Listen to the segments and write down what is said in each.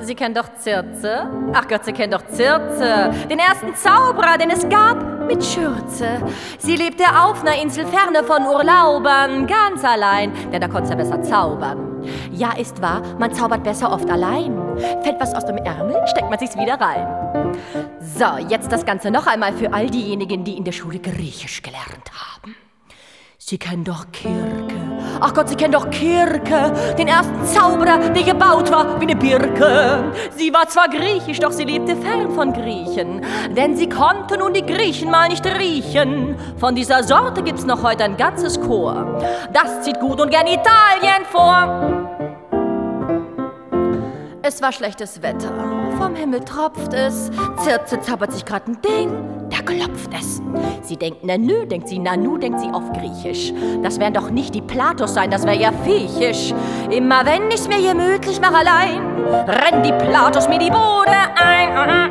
Sie kennen doch Circe? Ach Gott, Sie kennen doch Circe, den ersten Zauberer, den es gab, mit Schürze. Sie lebte auf einer Insel ferne von Urlaubern, ganz allein, denn da konnte sie besser zaubern. Ja, ist wahr, man zaubert besser oft allein. Fällt was aus dem Ärmel, steckt man sich's wieder rein. So, jetzt das Ganze noch einmal für all diejenigen, die in der Schule Griechisch gelernt haben. Sie kennen doch Kirke. Ach Gott, Sie kennen doch Kirke, den ersten Zauberer, der gebaut war wie eine Birke. Sie war zwar griechisch, doch sie lebte fern von Griechen, denn sie konnte nun die Griechen mal nicht riechen. Von dieser Sorte gibt's noch heute ein ganzes Chor. Das zieht gut und gern Italien vor. Es war schlechtes Wetter, vom Himmel tropft es, Circe zaubert sich grad ein Ding, da klopft es. Sie denkt, na nö, denkt sie, nanu, denkt sie auf Griechisch. Das werden doch nicht die Platos sein, das wär ja viechisch. Immer wenn ich's mir gemütlich mach allein, rennen die Platos mir die Bude ein.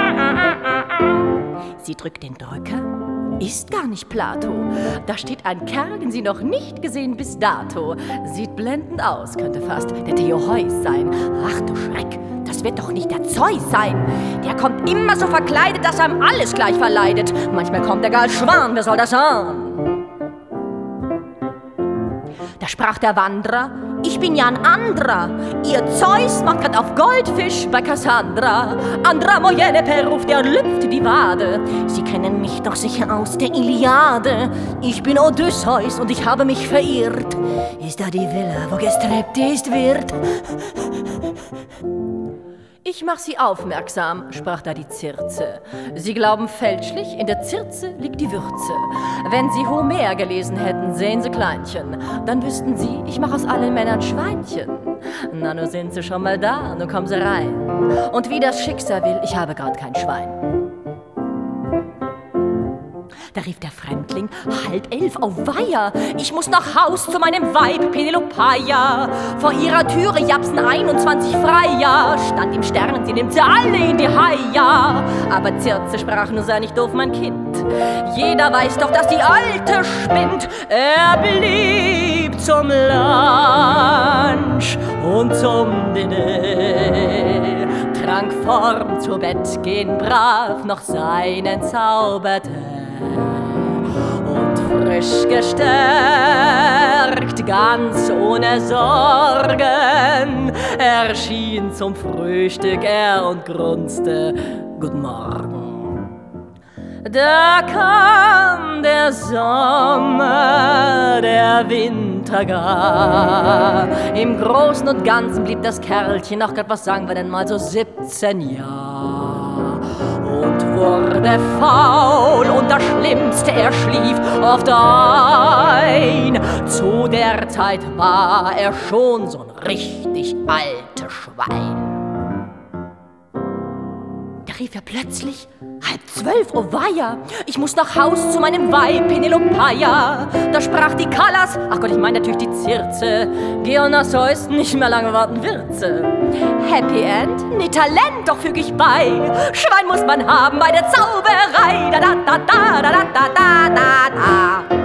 Sie drückt den Drücker, ist gar nicht Plato. Da steht ein Kerl, den sie noch nicht gesehen bis dato. Sieht blendend aus, könnte fast der Theoheus sein. Ach du Schreck, das wird doch nicht der Zeus sein. Der kommt immer so verkleidet, dass einem alles gleich verleidet. Manchmal kommt er gar als Schwan, wer soll das sein? Da sprach der Wanderer, ich bin ja ein anderer. Ihr Zeus macht grad auf Goldfisch bei Cassandra. Andra Moyenne ruft er und lüpft die Wade. Sie kennen mich doch sicher aus der Iliade. Ich bin Odysseus und ich habe mich verirrt. Ist da die Villa, wo gestripteased wird? Ich mach Sie aufmerksam, sprach da die Circe. Sie glauben fälschlich, in der Circe liegt die Würze. Wenn Sie Homer gelesen hätten, sehen Sie Kleinchen, dann wüssten Sie, ich mach aus allen Männern Schweinchen. Na, nun sind Sie schon mal da, nun kommen Sie rein. Und wie das Schicksal will, ich habe grad kein Schwein. Da rief der Fremdling, 10:30, auweia, ich muss nach Haus zu meinem Weib Penelopeia. Vor ihrer Türe japsen 21 Freier, stand im Stern, sie nimmt sie alle in die Haia. Aber Circe sprach, nur sei nicht doof, mein Kind, jeder weiß doch, dass die Alte spinnt. Er blieb zum Lunch und zum Diner, trank vorm zu Bett gehen brav noch seinen Zaubertee. Und frisch gestärkt, ganz ohne Sorgen, erschien zum Frühstück er und grunzte, Guten Morgen. Da kam der Sommer, der Winter gar. Im Großen und Ganzen blieb das Kerlchen noch grad, was sagen wir denn mal, so 17 Jahre. Und wurde faul und das Schlimmste, er schlief oft ein. Zu der Zeit war er schon so ein richtig altes Schwein. Da rief er plötzlich, 11:30, auweia, ich muss nach Haus zu meinem Weib Penelopeia. Da sprach die Callas, ach Gott, ich meine natürlich die Circe, Geonaseus, nicht mehr lange warten wird sie. Happy End? Nee, Talent, doch füg ich bei. Schwein muss man haben bei der Zauberei. Da da da da da da da da da.